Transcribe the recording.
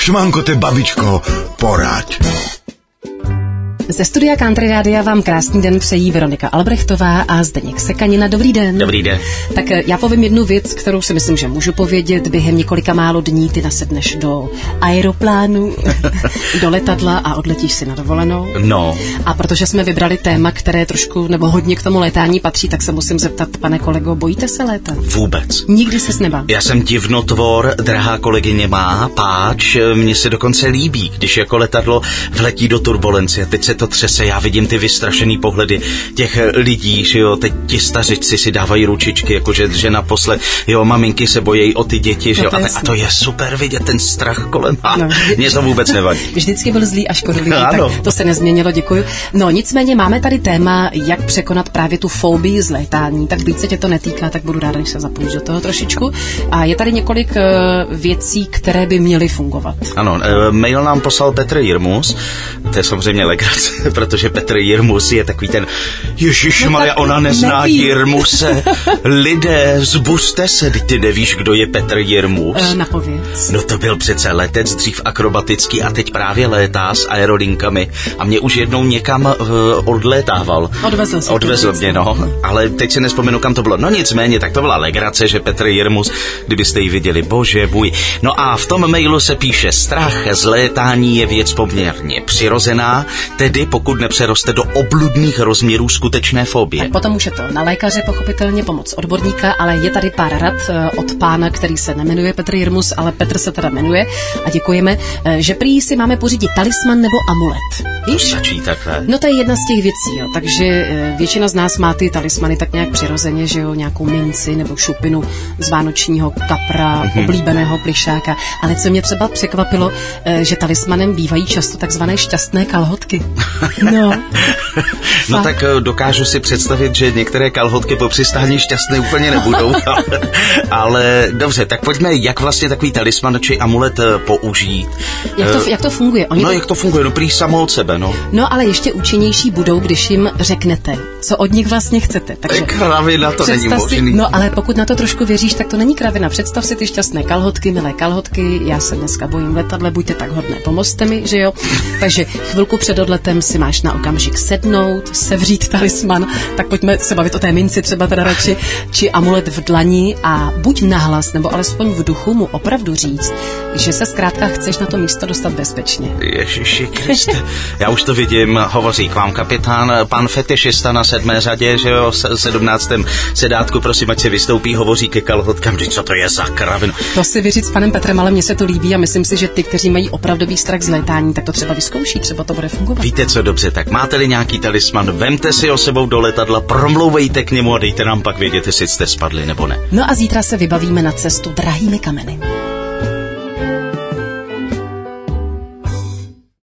Šmankote, babičko, poraď. Ze studia Country Rádia vám krásný den přejí Veronika Albrechtová a Zdeněk Sekanina. Dobrý den. Dobrý den. Tak já povím jednu věc, kterou si myslím, že můžu povědět. Během několika málo dní ty nasedneš do aeroplánu, do letadla a odletíš si na dovolenou. No. A protože jsme vybrali téma, které trošku nebo hodně k tomu létání patří, tak se musím zeptat, pane kolego, bojíte se létat? Vůbec. Nikdy ses nebál. Já jsem divnotvor, drahá kolegyně má, páč, mně se dokonce líbí, když jako letadlo vletí do turbulence. Teď se to třese, já vidím ty vystrašený pohledy těch lidí, že jo, teď ti stařičci si dávají ručičky, jakože že naposled, jo, maminky se bojí o ty děti, že jo, a to je super vidět, ten strach kolem, mně to vůbec nevadí. Vždycky byl zlý a škodlivý, tak to se nezměnilo, děkuju. No nicméně máme tady téma, jak překonat právě tu fobii z létání, tak víc se tě to netýká, tak budu ráda, když se zapojíš do toho trošičku. A je tady několik věcí, které by měly fungovat. Ano, mail nám poslal Petr Jirmus, to je samozřejmě legrace, protože Petr Jirmus je takový ten Ježišmarja, no ona nezná Jirmuse. Lidé, zbuřte se, ty nevíš, kdo je Petr Jirmus. Napověz. No to byl přece letec, dřív akrobatický a teď právě létá s aerolinkami a mě už jednou někam odlétával. Odvezl mě, no. Ale teď si nespomenu, kam to bylo. No nicméně, tak to byla legrace, že Petr Jirmus, kdybyste ji viděli, bože bůj. No a v tom mailu se píše, strach z létání je věc poměrně přirozená, tedy pokud nepřeroste do obludných rozměrů skutečné fobie. Tak potom už je to na lékaře, pochopitelně pomoc odborníka, ale je tady pár rad od pána, který se nemenuje Petr Jirmus, ale Petr se teda jmenuje a děkujeme, že prý si máme pořídit talisman nebo amulet. Víš? Stačí takhle. No to je jedna z těch věcí, jo. Takže většina z nás má ty talismany tak nějak přirozeně, že jo, nějakou minci nebo šupinu z vánočního kapra, oblíbeného plišáka, ale co mě třeba překvapilo, že talismanem bývají často takzvané šťastné kalhotky. No tak dokážu si představit, že některé kalhotky po přistání šťastné úplně nebudou, ale dobře, tak pojďme, jak vlastně takový talisman či amulet použít. Jak to funguje? Jak to funguje? No prý samo od sebe, no. No ale ještě účinnější budou, když jim řeknete, co od nich vlastně chcete. Takže kravina, to není možný. No ale pokud na to trošku věříš, tak to není kravina. Představ si ty šťastné kalhotky, milé kalhotky, já se dneska bojím v letadle, buďte tak hodné, pomozte mi, že jo. Takže chvilku před odletem si máš na okamžik sednout, sevřít talisman, tak pojďme se bavit o té minci třeba teda radši, či amulet v dlani a buď nahlas, nebo alespoň v duchu mu opravdu říct, že se zkrátka chceš na to místo dostat bezpečně. Ježiši Kriste, já už to vidím, hovoří k vám kapitán, pan fetišista na 7. řadě, že jo, 17. sedátku, prosím, ať se vystoupí, hovoří ke kalhotkám, co to je za kravinu. To si vyříct s panem Petrem, ale mně se to líbí a myslím si, že ty, kteří mají opravdový strach z létání, tak to třeba vyzkouší, třeba to bude fungovat. Víte co, dobře, tak máte-li nějaký talisman, vemte si ho sebou do letadla, promlouvejte k němu a dejte nám pak vědět, jestli jste spadli nebo ne. No a zítra se vybavíme na cestu drahými kameny.